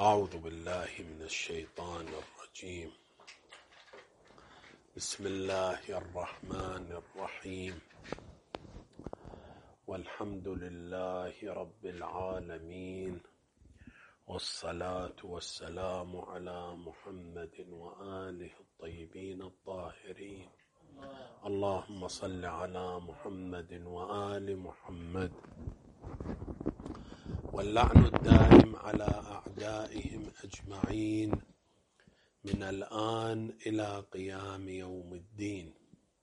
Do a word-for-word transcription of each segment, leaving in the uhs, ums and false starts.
أعوذ بالله من الشيطان الرجيم. بسم الله الرحمن الرحيم. والحمد لله رب العالمين، والصلاة والسلام على محمد وآله الطيبين الطاهرين. اللهم صل على محمد وآل محمد، واللعن الدائم على أعدائهم أجمعين من الآن إلى قيام يوم الدين.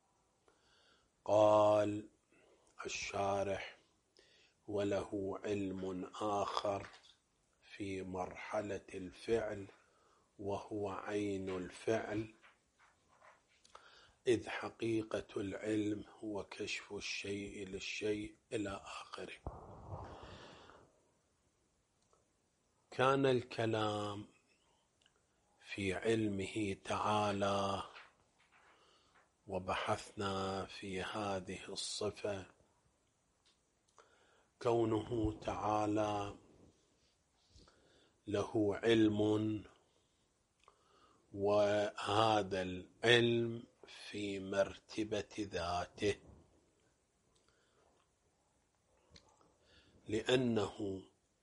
قال الشارح: وله علم آخر في مرحلة الفعل وهو عين الفعل، إذ حقيقة العلم هو كشف الشيء للشيء إلى آخره. كان الكلام في علمه تعالى، وبحثنا في هذه الصفة، كونه تعالى له علم، وهذا العلم في مرتبة ذاته، لأنه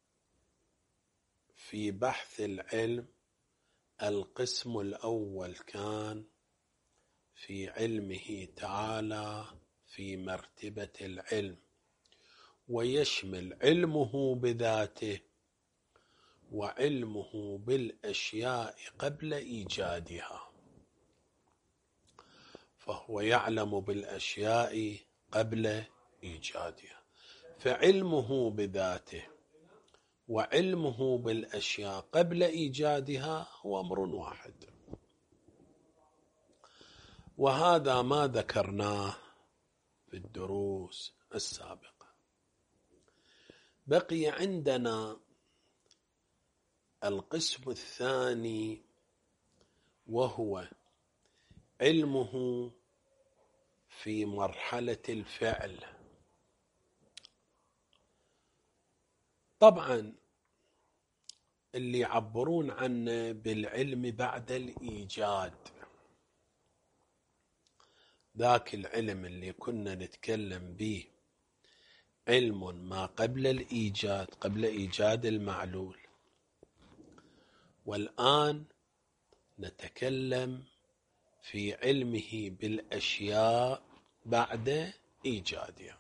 في بحث العلم القسم الأول كان في علمه تعالى في مرتبة العلم، ويشمل علمه بذاته وعلمه بالأشياء قبل إيجادها، فهو يعلم بالأشياء قبل إيجادها. فعلمه بذاته وعلمه بالأشياء قبل إيجادها هو أمر واحد، وهذا ما ذكرناه في الدروس السابقة. بقي عندنا القسم الثاني، وهو علمه في مرحلة الفعل. طبعا اللي يعبرون عنه بالعلم بعد الإيجاد، ذاك العلم اللي كنا نتكلم به علم ما قبل الإيجاد، قبل إيجاد المعلول، والآن نتكلم في علمه بالأشياء بعد إيجادها.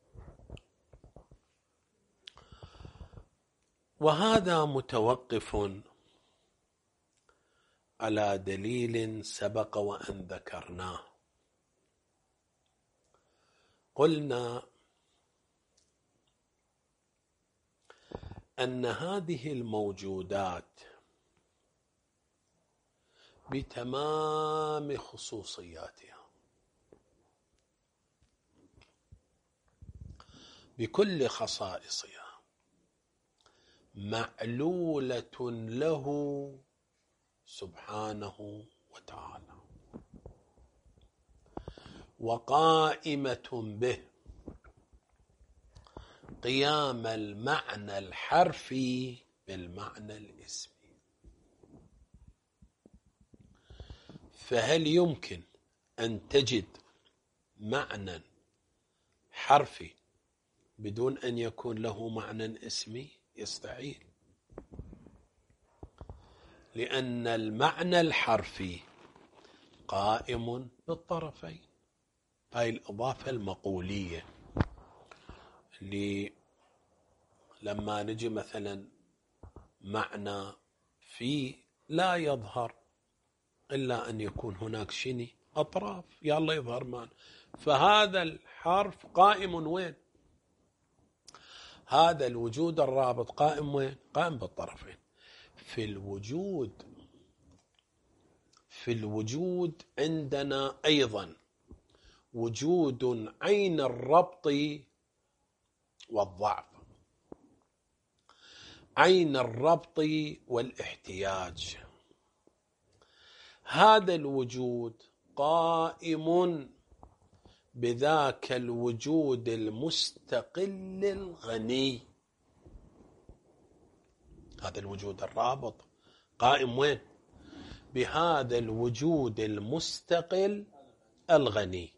وهذا متوقف على دليل سبق وأن ذكرناه. قلنا أن هذه الموجودات بتمام خصوصياتها، بكل خصائصها، معلولة له سبحانه وتعالى، وقائمة به قيام المعنى الحرفي بالمعنى الاسمي. فهل يمكن أن تجد معنى حرفي بدون أن يكون له معنى اسمي؟ يستحيل، لأن المعنى الحرفي قائم بالطرفين. هاي الإضافة المقولية اللي لما نجي مثلا معنى في لا يظهر إلا أن يكون هناك شني أطراف يلا يظهر معنى، فهذا الحرف قائم وين؟ هذا الوجود الرابط قائم وين؟ قائم بالطرفين. في الوجود في الوجود عندنا أيضا وجود عين الربط والضعف، عين الربط والاحتياج. هذا الوجود قائم بذاك الوجود المستقل الغني، هذا الوجود الرابط قائم وين؟ بهذا الوجود المستقل الغني.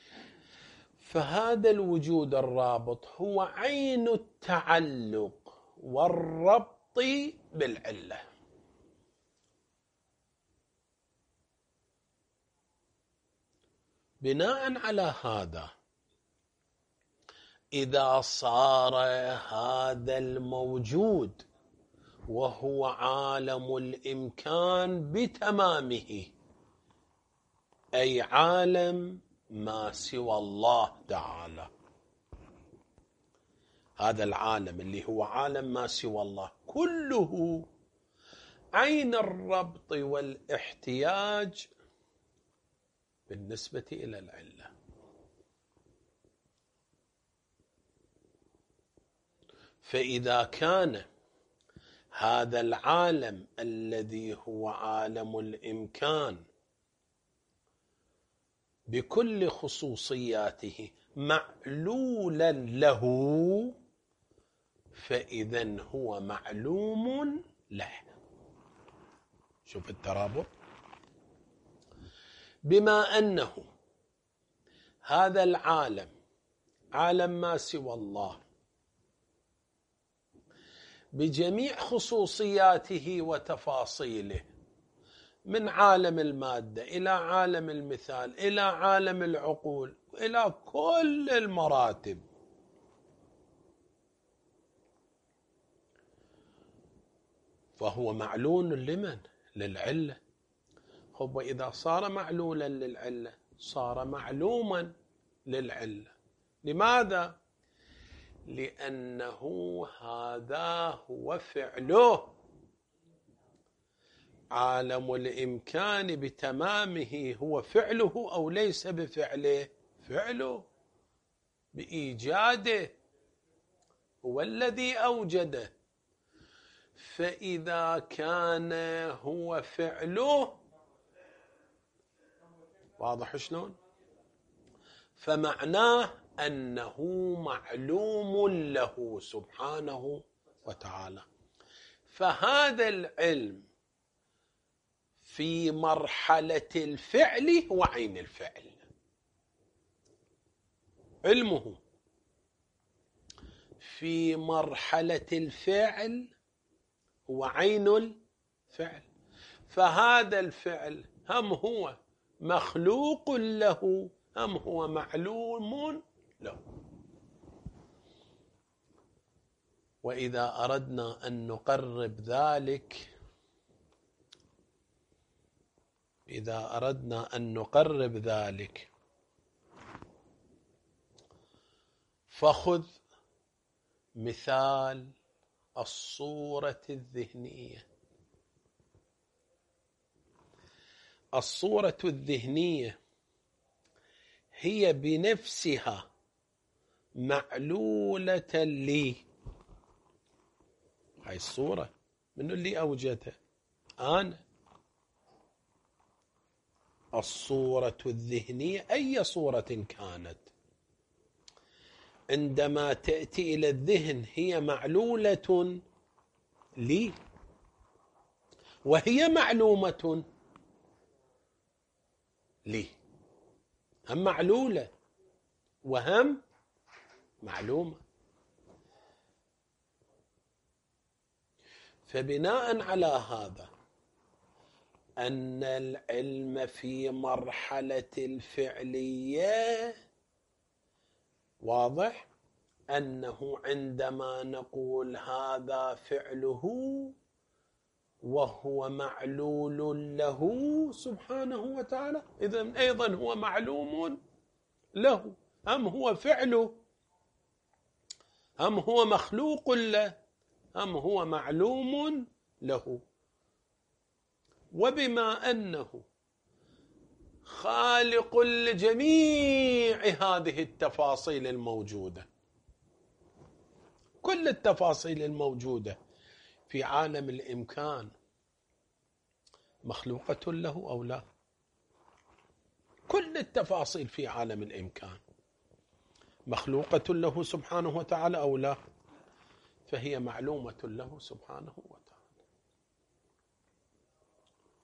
فهذا الوجود الرابط هو عين التعلق والربط بالعلة. بناء على هذا، إذا صار هذا الموجود وهو عالم الإمكان بتمامه، أي عالم ما سوى الله تعالى، هذا العالم اللي هو عالم ما سوى الله كله عين الربط والاحتياج بالنسبة إلى العلة. فإذا كان هذا العالم الذي هو عالم الإمكان بكل خصوصياته معلولا له، فإذن هو معلوم له. شوف الترابط. بما أنه هذا العالم عالم ما سوى الله بجميع خصوصياته وتفاصيله، من عالم المادة إلى عالم المثال إلى عالم العقول إلى كل المراتب، فهو معلول لمن؟ للعلة. هو إذا صار معلولا للعلة صار معلوما للعلة. لماذا؟ لأنه هذا هو فعله. عالم الإمكان بتمامه هو فعله أو ليس بفعله؟ فعله بإيجاده، هو الذي أوجده. فإذا كان هو فعله، واضح شلون؟ فمعناه أنه معلوم له سبحانه وتعالى. فهذا العلم في مرحلة الفعل هو عين الفعل. علمه في مرحلة الفعل هو عين الفعل. فهذا الفعل هم هو مخلوق له أم هو معلوم له. وإذا أردنا أن نقرب ذلك إذا أردنا أن نقرب ذلك فخذ مثال الصورة الذهنية. الصورة الذهنية هي بنفسها معلولة لي. هاي الصورة من اللي أوجدها؟ أنا. الصورة الذهنية أي صورة كانت عندما تأتي إلى الذهن هي معلولة لي، وهي معلومة لي. هم معلولة وهم معلومة. فبناء على هذا أن العلم في مرحلة الفعلية واضح أنه عندما نقول هذا فعله وهو معلول له سبحانه وتعالى، إذن أيضا هو معلوم له. أم هو فعله، أم هو مخلوق له، أم هو معلوم له. وبما أنه خالق لجميع هذه التفاصيل الموجودة، كل التفاصيل الموجودة في عالم الإمكان مخلوقة له أو لا؟ كل التفاصيل في عالم الإمكان مخلوقة له سبحانه وتعالى أو لا؟ فهي معلومة له سبحانه وتعالى.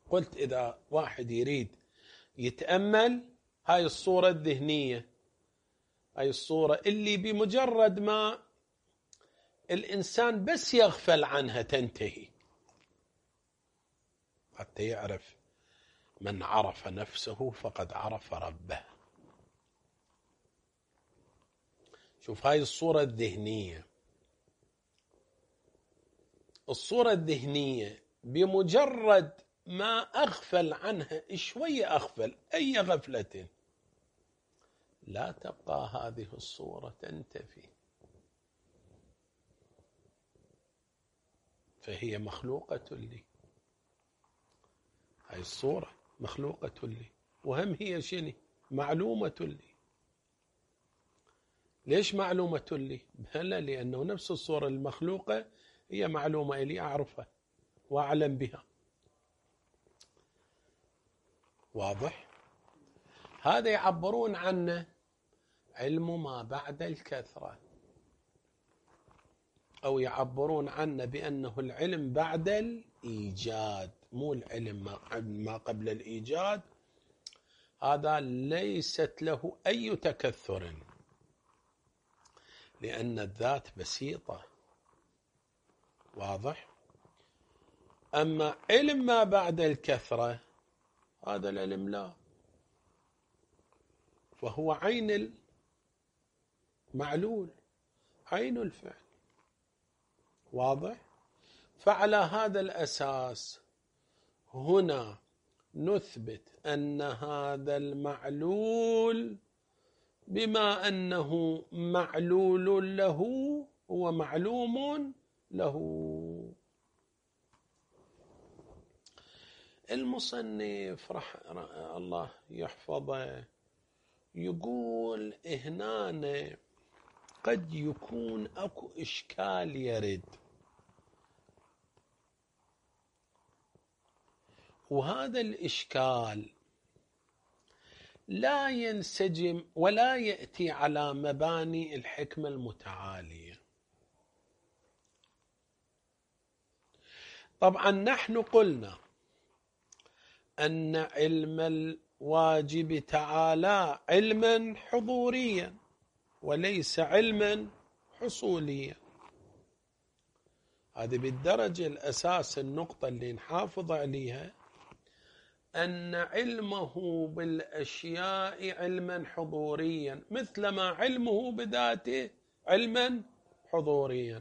قلت إذا واحد يريد يتأمل هاي الصورة الذهنية، هاي الصورة اللي بمجرد ما الإنسان بس يغفل عنها تنتهي، حتى يعرف من عرف نفسه فقد عرف ربه. شوف هاي الصورة الذهنية، الصورة الذهنية بمجرد ما أغفل عنها شوية، أغفل أي غفلة، لا تبقى هذه الصورة، تنتفي. فهي مخلوقة لي، هاي الصورة مخلوقة لي، وهم هي شنو؟ معلومة لي. ليش معلومة لي؟ بلى لأنه نفس الصورة المخلوقة هي معلومة لي، أعرفها وأعلم بها. واضح؟ هذا يعبرون عنه علم ما بعد الكثرة، أو يعبرون عنه بأنه العلم بعد الإيجاد، مو العلم ما قبل الإيجاد. هذا ليست له أي تكثر، لأن الذات بسيطة. واضح؟ أما علم ما بعد الكثرة هذا العلم لا، فهو عين المعلول، عين الفعل. واضح؟ فعلى هذا الأساس هنا نثبت أن هذا المعلول بما أنه معلول له هو معلوم له. المصنف رح الله يحفظه يقول هنا قد يكون أكو إشكال يرد، وهذا الإشكال لا ينسجم ولا يأتي على مباني الحكمة المتعالية. طبعا نحن قلنا أن علم الواجب تعالى علما حضوريا وليس علما حصوليا. هذه بالدرجة الأساس النقطة اللي نحافظ عليها، أن علمه بالأشياء علما حضوريا مثلما علمه بذاته علما حضوريا،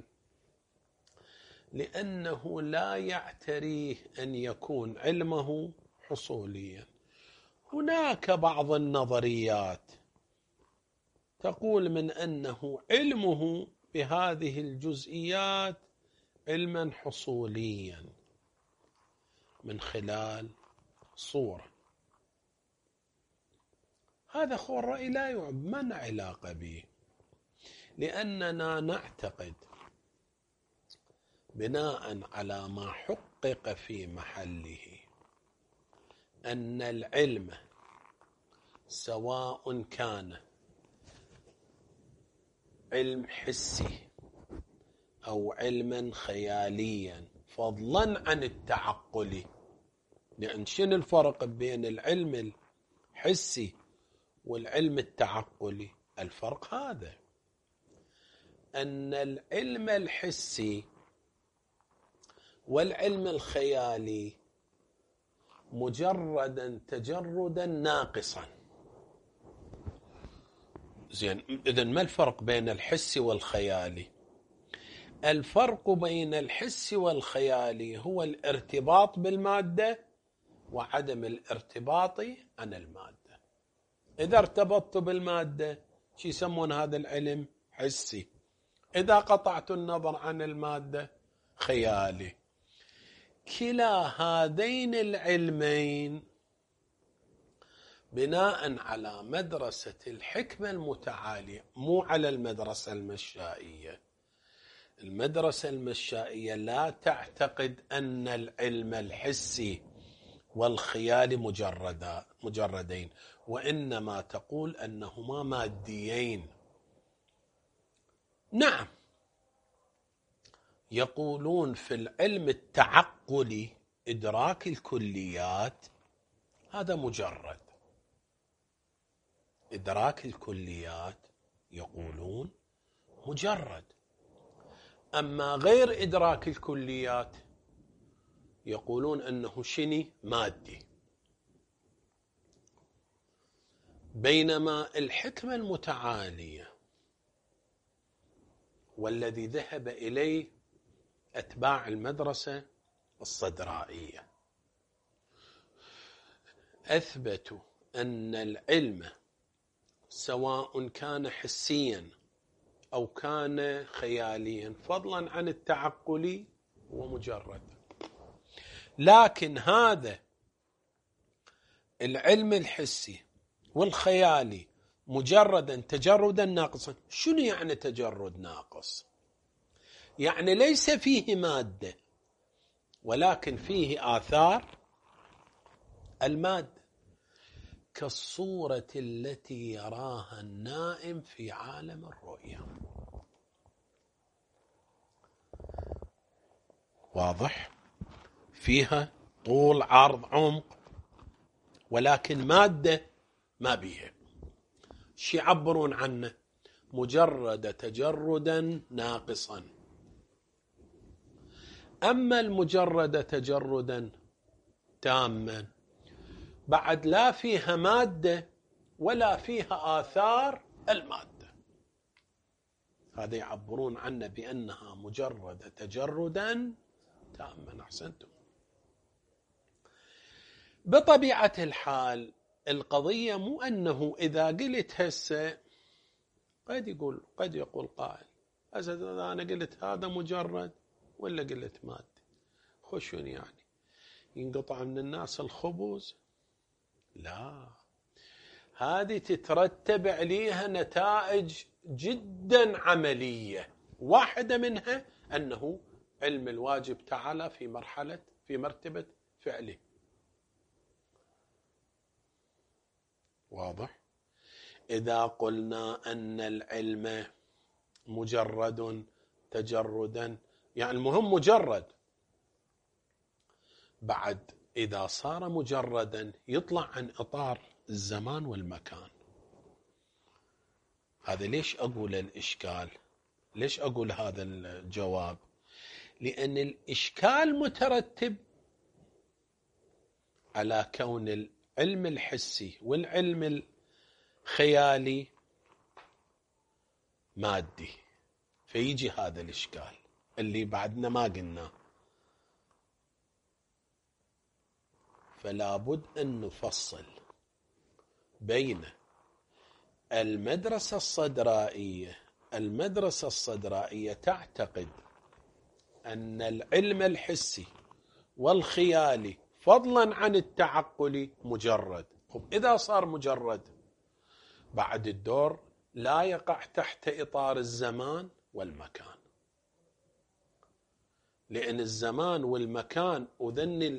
لأنه لا يعتريه أن يكون علمه حصوليا. هناك بعض النظريات تقول من أنه علمه بهذه الجزئيات علما حصوليا من خلال صورة. هذا هو الرأي لا يعب من علاقة به، لأننا نعتقد بناء على ما حقق في محله أن العلم سواء كان علم حسي أو علما خياليا فضلا عن التعقلي، لأن شنو الفرق بين العلم الحسي والعلم التعقلي؟ الفرق هذا، أن العلم الحسي والعلم الخيالي مجردا تجردا ناقصا. زين، إذن ما الفرق بين الحسي والخيالي؟ الفرق بين الحسي والخيالي هو الارتباط بالمادة وعدم الارتباط عن المادة. إذا ارتبطت بالمادة شو يسمون هذا العلم؟ حسي. إذا قطعت النظر عن المادة خيالي. كلا هذين العلمين بناء على مدرسة الحكمة المتعالية، مو على المدرسة المشائية. المدرسة المشائية لا تعتقد أن العلم الحسي والخيال مجردا مجردين، وإنما تقول أنهما ماديين. نعم، يقولون في العلم التعقلي إدراك الكليات هذا مجرد. إدراك الكليات يقولون مجرد. أما غير إدراك الكليات يقولون أنه شني مادي. بينما الحكمة المتعالية والذي ذهب إليه أتباع المدرسة الصدرائية أثبتوا أن العلم سواء كان حسيا أو كان خياليا فضلا عن التعقلي هو مجرد. لكن هذا العلم الحسي والخيالي مجردا تجردا ناقصا. شنو يعني تجرد ناقص؟ يعني ليس فيه مادة ولكن فيه آثار المادة، كالصورة التي يراها النائم في عالم الرؤيا. واضح؟ فيها طول عرض عمق ولكن مادة ما بيها. شي يعبرون عنه مجرد تجردا ناقصا. أما المجرد تجردا تاما بعد لا فيها مادة ولا فيها آثار المادة، هذا يعبرون عنه بأنها مجرد تجردا تاما. أحسنتم. بطبيعة الحال القضية مو أنه إذا قلت هسه قد يقول قد يقول قائل أسد أنا قلت هذا مجرد ولا قلت مادة خشون يعني ينقطع من الناس الخبز؟ لا، هذه تترتب عليها نتائج جدا عملية. واحدة منها أنه علم الواجب تعالى في مرحلة في مرتبة فعله. واضح؟ إذا قلنا أن العلم مجرد تجردا يعني المهم مجرد، بعد إذا صار مجردا يطلع عن إطار الزمان والمكان. هذا ليش أقول الإشكال؟ ليش أقول هذا الجواب؟ لأن الإشكال مترتب على كون العلم الحسي والعلم الخيالي مادي، فيجي هذا الإشكال اللي بعدنا ما قلناه. فلا بد أن نفصل بين المدرسة الصدرائية. المدرسة الصدرائية تعتقد أن العلم الحسي والخيالي فضلا عن التعقلي مجرد. طب إذا صار مجرد بعد الدور لا يقع تحت إطار الزمان والمكان، لأن الزمان والمكان وذن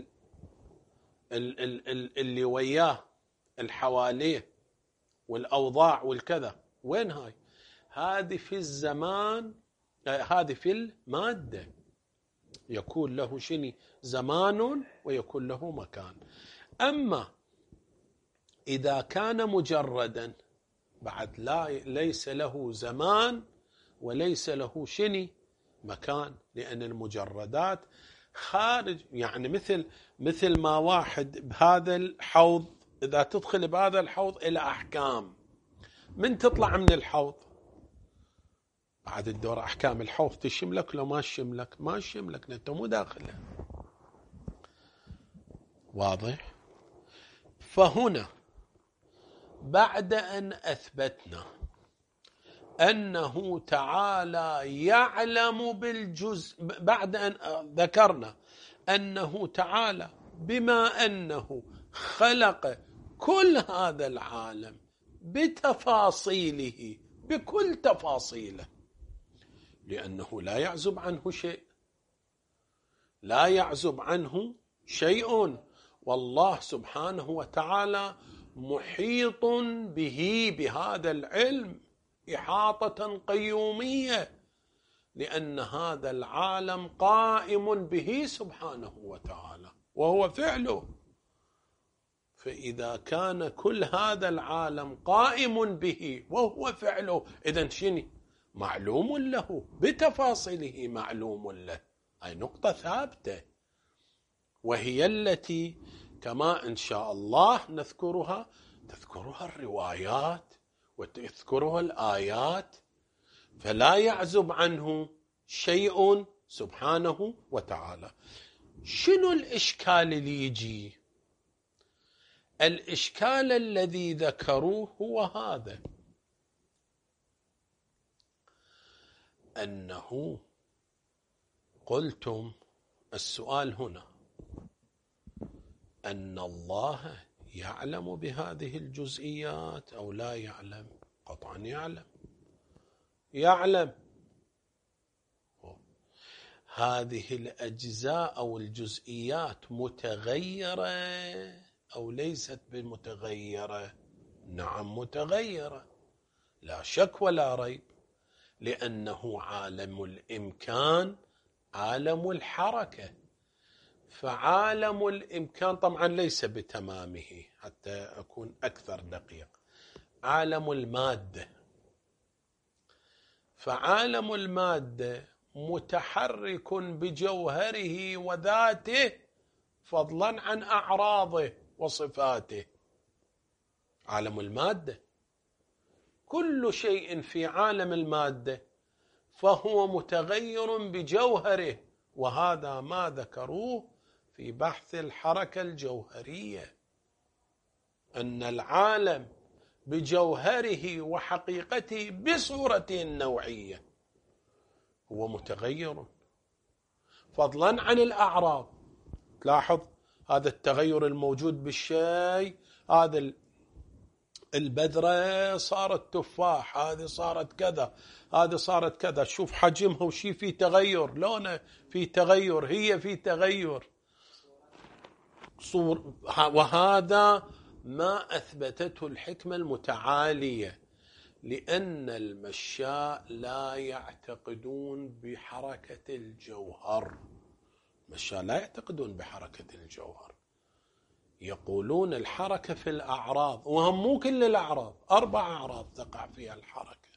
اللي وياه الحواليه والأوضاع والكذا وين هاي؟ هذه في الزمان، هذه في المادة يكون له شني زمان ويكون له مكان. أما إذا كان مجردا بعد لا ليس له زمان وليس له شني مكان، لأن المجردات خارج يعني مثل مثل ما واحد بهذا الحوض إذا تدخل بهذا الحوض إلى أحكام، من تطلع من الحوض بعد الدور أحكام الحوض تشملك لو ما تشملك ما تشملك، أنت مو داخله. واضح؟ فهنا بعد أن أثبتنا أنه تعالى يعلم بالجزء، بعد أن ذكرنا أنه تعالى بما أنه خلق كل هذا العالم بتفاصيله بكل تفاصيله، لأنه لا يعزب عنه شيء، لا يعزب عنه شيء، والله سبحانه وتعالى محيط به بهذا العلم إحاطة قيومية، لأن هذا العالم قائم به سبحانه وتعالى وهو فعله. فإذا كان كل هذا العالم قائم به وهو فعله، إذن شنو؟ معلوم له بتفاصيله، معلوم له. هاي نقطة ثابتة، وهي التي كما إن شاء الله نذكرها تذكرها الروايات وتذكرها الآيات، فلا يعزب عنه شيء سبحانه وتعالى. شنو الإشكال اللي يجي؟ الإشكال الذي ذكروه هو هذا، أنه قلتم السؤال هنا أن الله يعلم بهذه الجزئيات أو لا يعلم؟ قطعا يعلم، يعلم. هذه الأجزاء أو الجزئيات متغيرة أو ليست بمتغيرة؟ نعم متغيرة، لا شك ولا ريب، لأنه عالم الإمكان عالم الحركة. فعالم الإمكان طبعا ليس بتمامه، حتى أكون أكثر دقيق، عالم المادة. فعالم المادة متحرك بجوهره وذاته فضلا عن أعراضه وصفاته. عالم المادة كل شيء في عالم المادة فهو متغير بجوهره، وهذا ما ذكروه في بحث الحركة الجوهرية، أن العالم بجوهره وحقيقته بصورته النوعية هو متغير فضلا عن الأعراض. تلاحظ هذا التغير الموجود بالشيء، هذا البذرة صارت تفاح، هذه صارت كذا، هذه صارت كذا، شوف حجمها وشي في تغير، لونه في تغير، هي في تغير صور. وهذا ما أثبتته الحكمة المتعالية، لأن المشاء لا يعتقدون بحركة الجوهر. المشاء لا يعتقدون بحركة الجوهر، يقولون الحركة في الأعراض، وهم مو كل الأعراض، أربع أعراض تقع فيها الحركة.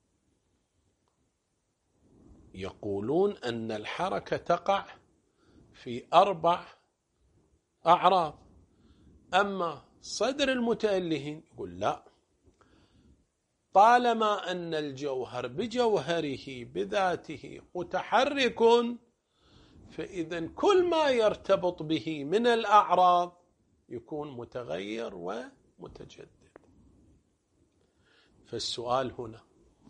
يقولون أن الحركة تقع في أربع أعراض. أما صدر المتألهين يقول لا، طالما أن الجوهر بجوهره بذاته متحرك، فإذا كل ما يرتبط به من الأعراض يكون متغير ومتجدد. فالسؤال هنا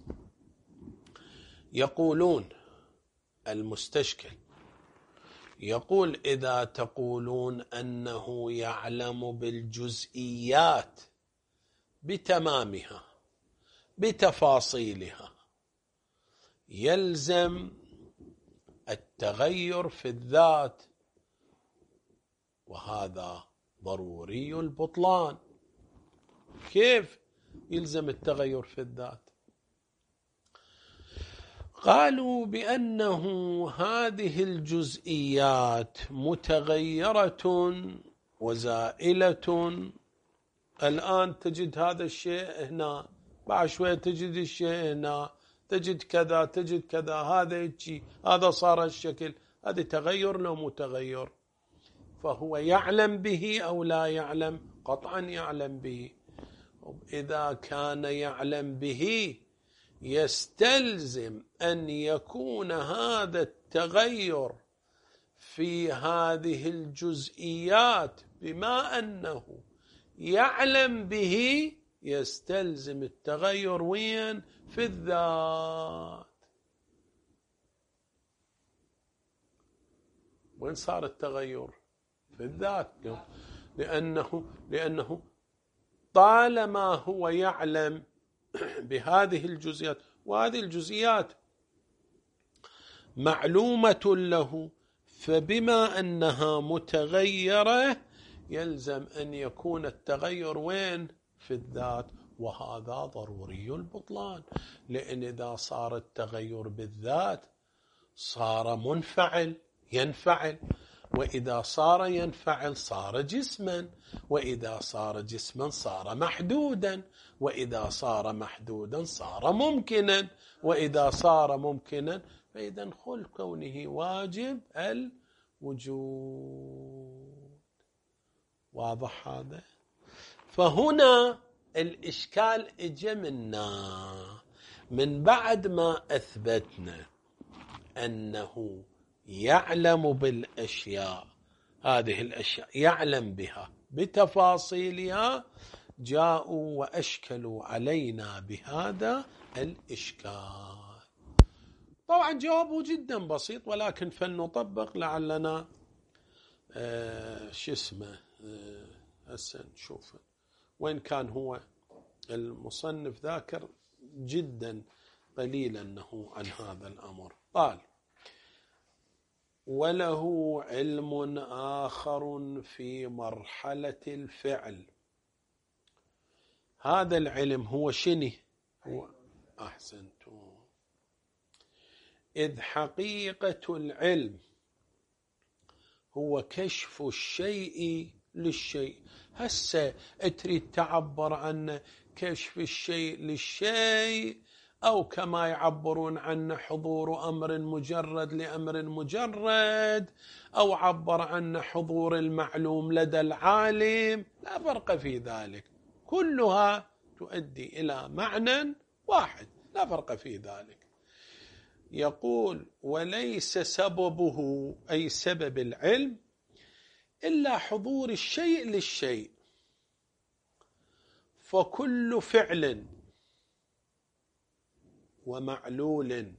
يقولون المستشكل يقول إذا تقولون أنه يعلم بالجزئيات بتمامها بتفاصيلها، يلزم التغير في الذات، وهذا ضروري البطلان. كيف يلزم التغير في الذات؟ قالوا بأنه هذه الجزئيات متغيرة وزائلة. الآن تجد هذا الشيء هنا، بعد شوية تجد الشيء هنا، تجد كذا تجد كذا، هذا يجي، هذا صار الشكل، هذا تغير لو متغير. فهو يعلم به أو لا يعلم؟ قطعا يعلم به. إذا كان يعلم به يستلزم أن يكون هذا التغير في هذه الجزئيات بما أنه يعلم به، يستلزم التغير وين؟ في الذات. وين صار التغير؟ في الذات. لأنه لأنه طالما هو يعلم بهذه الجزئيات، وهذه الجزئيات معلومة له، فبما أنها متغيرة يلزم أن يكون التغير وين؟ في الذات، وهذا ضروري البطلان. لأن إذا صار التغير بالذات صار منفعل ينفعل، وإذا صار ينفعل صار جسما، وإذا صار جسما صار محدودا، وإذا صار محدودا صار ممكنا، وإذا صار ممكنا فإذا خل كونه واجب الوجود. واضح هذا؟ فهنا الإشكال اجى منا من بعد ما أثبتنا أنه يعلم بالأشياء، هذه الأشياء يعلم بها بتفاصيلها، جاءوا وأشكلوا علينا بهذا الإشكال. طبعا جوابه جدا بسيط، ولكن فلنطبق لعلنا آه شو اسمه آه هسه نشوفه، وإن كان هو المصنف ذاكر جدا قليلا أنه عن هذا الأمر. قال: وله علم آخر في مرحلة الفعل. هذا العلم هو شنو؟ هو أحسنتم. إذ حقيقة العلم هو كشف الشيء للشيء. هسه تريد تعبر عن كشف الشيء للشيء، أو كما يعبرون عنه حضور أمر مجرد لأمر مجرد، أو عبر عنه حضور المعلوم لدى العالم، لا فرق في ذلك، كلها تؤدي إلى معنى واحد، لا فرق في ذلك. يقول: وليس سببه أي سبب العلم إلا حضور الشيء للشيء، فكل فعل ومعلول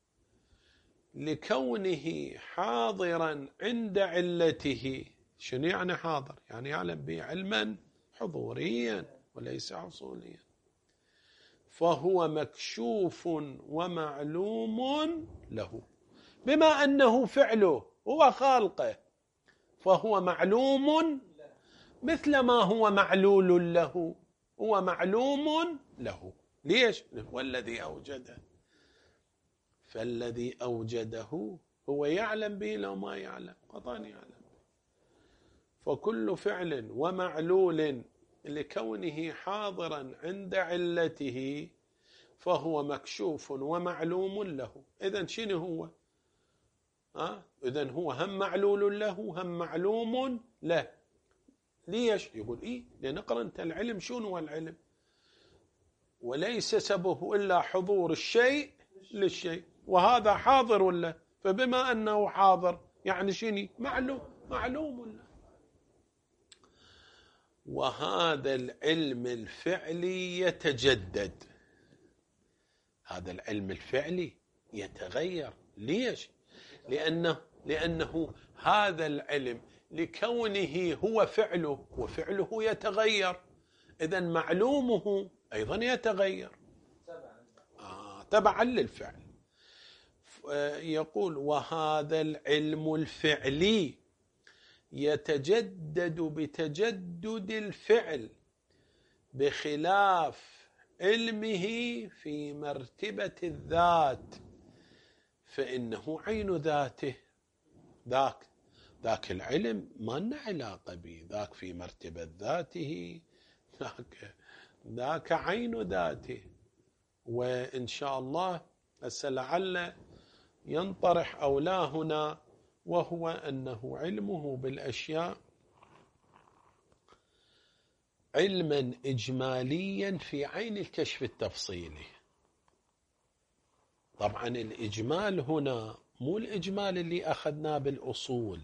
لكونه حاضرا عند علته. شنو يعني حاضر؟ يعني يعلم به علما حضوريا وليس حصوليا. فهو مكشوف ومعلوم له، بما أنه فعله هو خالقه فهو معلوم مثل ما هو معلول له، هو معلوم له. ليش؟ هو الذي أوجده، فالذي أوجده هو يعلم به لو ما يعلم، قطعا يعلم. فكل فعل ومعلول لكونه حاضرا عند علته فهو مكشوف ومعلوم له. إذن شنو هو؟ أه؟ إذن هو هم معلول له هم معلوم له. ليش؟ يقول إيه؟ لنقرأ أنت العلم شنو هو العلم؟ وليس سببه إلا حضور الشيء للشيء، وهذا حاضر له، فبما أنه حاضر يعني شنو؟ معلوم معلوم له. وهذا العلم الفعلي يتجدد، هذا العلم الفعلي يتغير. ليش؟ لأنه, لأنه هذا العلم لكونه هو فعله وفعله يتغير، إذن معلومه أيضا يتغير آه تبعا للفعل. يقول: وهذا العلم الفعلي يتجدد بتجدد الفعل بخلاف علمه في مرتبة الذات، فإنه عين ذاته. ذاك ذاك العلم ما لنا علاقة به، ذاك في مرتبة ذاته، ذاك ذاك عين ذاته. وإن شاء الله لعل ينطرح أو لا هنا، وهو أنه علمه بالأشياء علما إجماليا في عين الكشف التفصيلي. طبعا الإجمال هنا مو الإجمال اللي أخذناه بالأصول،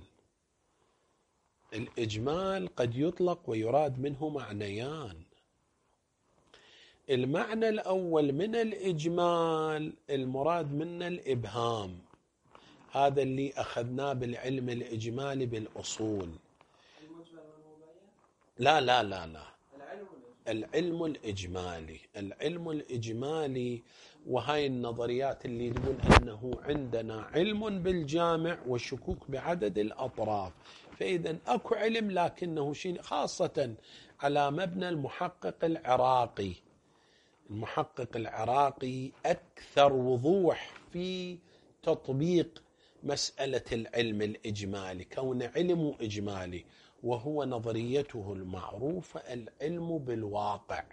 الإجمال قد يطلق ويراد منه معنيان. المعنى الأول من الإجمال المراد منه الإبهام، هذا اللي أخذناه بالعلم الإجمالي بالأصول. لا لا لا لا العلم الإجمالي العلم الإجمالي وهاي النظريات اللي تقول أنه عندنا علم بالجامع والشكوك بعدد الأطراف. فإذا أكو علم لكنه شيء خاصة على مبنى المحقق العراقي. المحقق العراقي أكثر وضوح في تطبيق مسألة العلم الإجمالي، كون علم إجمالي، وهو نظريته المعروفة العلم بالواقع.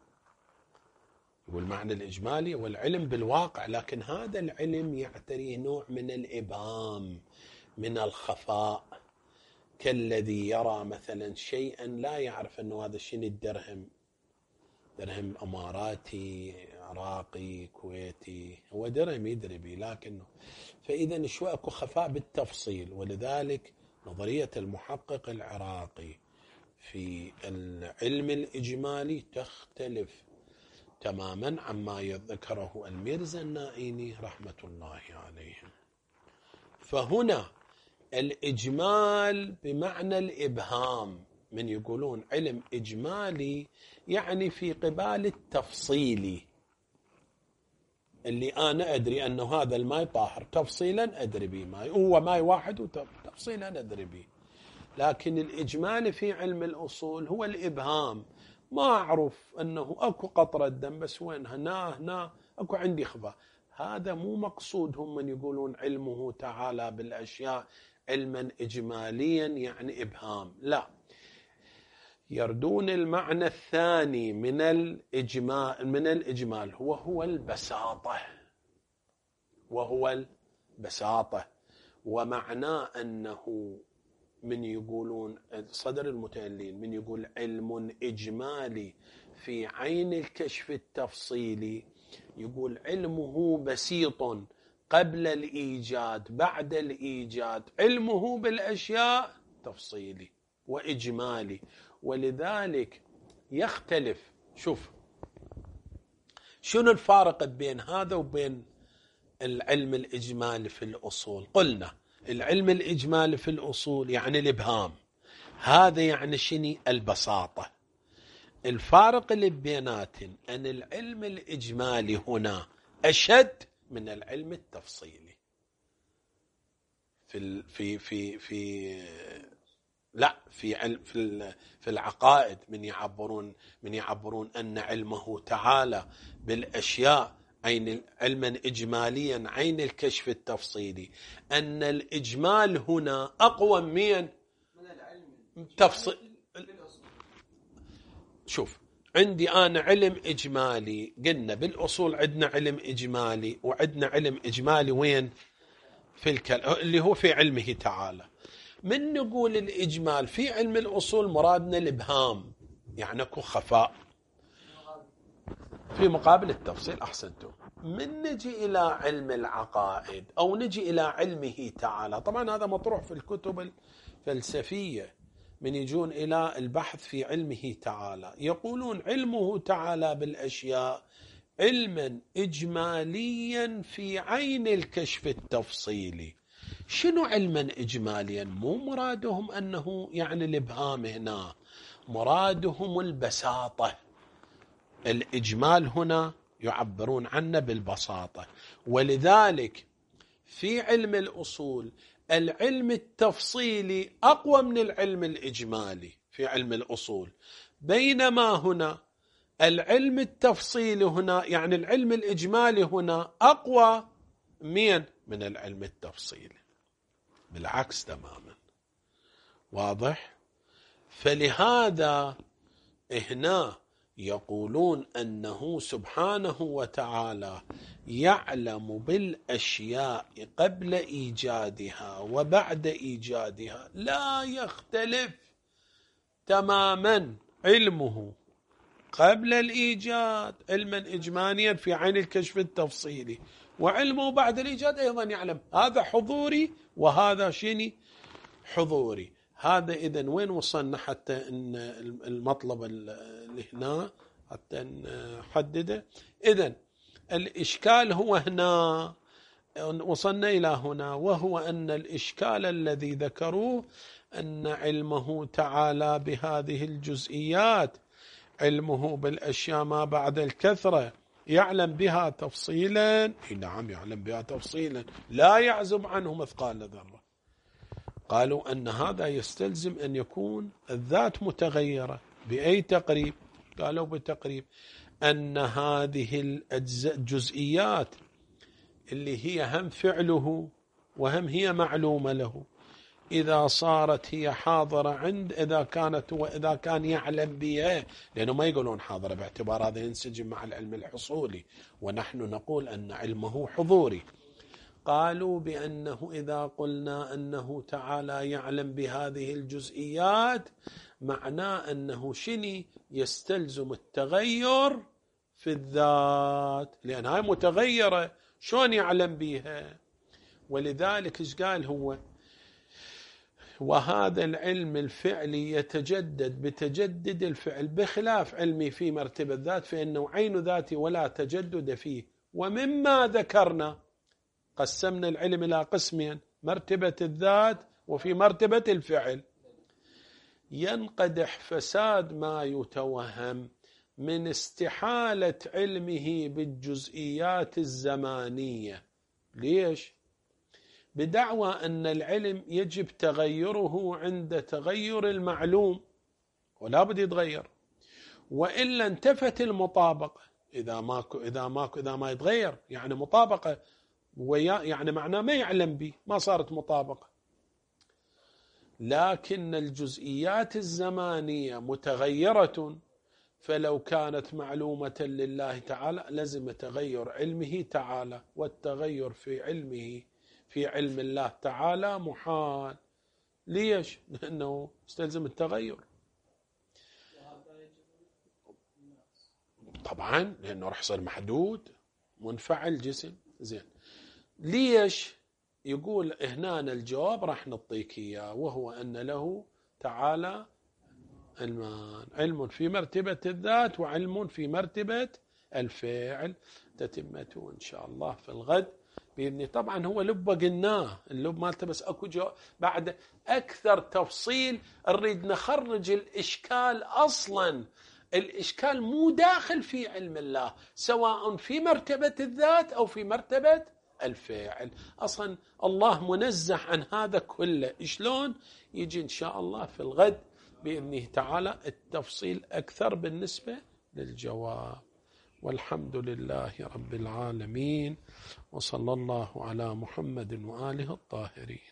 والمعنى الإجمالي والعلم بالواقع، لكن هذا العلم يعتريه نوع من الإبهام، من الخفاء، كالذي يرى مثلا شيئا لا يعرف أنه هذا الشيء الدرهم، درهم أماراتي عراقي كويتي، هو درهم يدري به لكنه، فإذا شوي أكو خفاء بالتفصيل. ولذلك نظرية المحقق العراقي في العلم الإجمالي تختلف تماما عما يذكره الميرزا النائيني رحمة الله عليهم. فهنا الإجمال بمعنى الإبهام، من يقولون علم إجمالي يعني في قبال التفصيلي، اللي أنا أدري أنه هذا الماء طاهر تفصيلا أدري به، ماء هو ماء واحد وتفصيلا أدري به. لكن الإجمالي في علم الأصول هو الإبهام، ما أعرف أنه أكو قطرة دم بس وين هنا هنا أكو عندي خفاء. هذا مو مقصودهم من يقولون علمه تعالى بالأشياء علما إجماليا يعني إبهام، لا، يردون المعنى الثاني من الإجمال من الإجمال وهو البساطة، وهو البساطة ومعناه أنه من يقولون صدر المتألين من يقول علم إجمالي في عين الكشف التفصيلي، يقول علمه بسيط قبل الإيجاد بعد الإيجاد، علمه بالأشياء تفصيلي وإجمالي. ولذلك يختلف. شوف شنو الفارق بين هذا وبين العلم الإجمالي في الأصول؟ قلنا العلم الإجمالي في الأصول يعني الإبهام، هذا يعني شنو؟ البساطة. الفارق اللي بيناتهم أن العلم الإجمالي هنا أشد من العلم التفصيلي. في في في في لا في علم في في العقائد من يعبرون من يعبرون أن علمه تعالى بالأشياء عين علما إجماليا عين الكشف التفصيلي، أن الإجمال هنا أقوى من تفصيل. شوف عندي أنا علم إجمالي، قلنا بالأصول عندنا علم إجمالي وعندنا علم إجمالي وين؟ في الكلام اللي هو في علمه تعالى. من نقول الإجمال في علم الأصول مرادنا الإبهام، يعني اكو خفاء في مقابل التفصيل. أحسنتم. من نجي إلى علم العقائد أو نجي إلى علمه تعالى، طبعا هذا مطروح في الكتب الفلسفية، من يجون إلى البحث في علمه تعالى يقولون علمه تعالى بالأشياء علما إجماليا في عين الكشف التفصيلي. شنو علما إجماليا؟ مو مرادهم أنه يعني الإبهام هنا، مرادهم البساطة. الإجمال هنا يعبرون عنه بالبساطة. ولذلك في علم الأصول العلم التفصيلي أقوى من العلم الإجمالي في علم الأصول، بينما هنا العلم التفصيلي هنا يعني العلم الإجمالي هنا أقوى من من العلم التفصيلي، بالعكس تماما. واضح؟ فلهذا هنا يقولون أنه سبحانه وتعالى يعلم بالأشياء قبل إيجادها وبعد إيجادها، لا يختلف تماما. علمه قبل الإيجاد علما إجماليا في عين الكشف التفصيلي، وعلمه بعد الإيجاد أيضا يعلم. هذا حضوري وهذا شيني حضوري. هذا إذن وين وصلنا حتى إن المطلب اللي هنا حتى نحدده؟ إذن الإشكال هو هنا، وصلنا إلى هنا، وهو أن الإشكال الذي ذكروه أن علمه تعالى بهذه الجزئيات، علمه بالأشياء ما بعد الكثرة يعلم بها تفصيلا. نعم يعلم بها تفصيلا، لا يعزب عنه مثقال ذرة. قالوا أن هذا يستلزم أن يكون الذات متغيرة. بأي تقريب؟ قالوا بتقريب أن هذه الجزئيات اللي هي هم فعله وهم هي معلومة له، إذا صارت هي حاضرة عند إذا كانت وإذا كان يعلم بها، لأنه ما يقولون حاضرة باعتبار هذا ينسجم مع العلم الحصولي، ونحن نقول أن علمه حضوري. قالوا بأنه إذا قلنا أنه تعالى يعلم بهذه الجزئيات معناه أنه شني يستلزم التغير في الذات، لأن هاي متغيرة شلون يعلم بها؟ ولذلك إيش قال هو؟ وهذا العلم الفعلي يتجدد بتجدد الفعل، بخلاف علمي في مرتبة الذات فإنه عين ذاتي ولا تجدد فيه. ومما ذكرنا قسمنا العلم إلى قسمين، مرتبة الذات وفي مرتبة الفعل. ينقدح فساد ما يتوهم من استحالة علمه بالجزئيات الزمانية. ليش؟ بدعوى أن العلم يجب تغيره عند تغير المعلوم، ولا بد يتغير، وإلا انتفت المطابقة. إذا ماكو إذا ماكو إذا ما يتغير يعني مطابقة، ويا يعني معناه ما يعلم به، ما صارت مطابقة. لكن الجزئيات الزمانية متغيرة، فلو كانت معلومة لله تعالى لزم تغير علمه تعالى، والتغير في علمه في علم الله تعالى محال. ليش؟ لأنه يستلزم التغير طبعا، لأنه رح يصير محدود منفعل جسم. زين، ليش؟ يقول هنا الجواب راح نعطيك إياه، وهو أن له تعالى علمان، علم في مرتبة الذات وعلم في مرتبة الفعل. تتمته إن شاء الله في الغد بإذن. طبعا هو لب قلناه، اللب مالته بس أكو جواب بعد أكثر تفصيل نريد نخرج الإشكال. أصلا الإشكال مو داخل في علم الله، سواء في مرتبة الذات أو في مرتبة الفاعل. أصلا الله منزه عن هذا كله. شلون؟ يجي إن شاء الله في الغد بإذنه تعالى التفصيل أكثر بالنسبة للجواب. والحمد لله رب العالمين، وصلى الله على محمد وآله الطاهرين.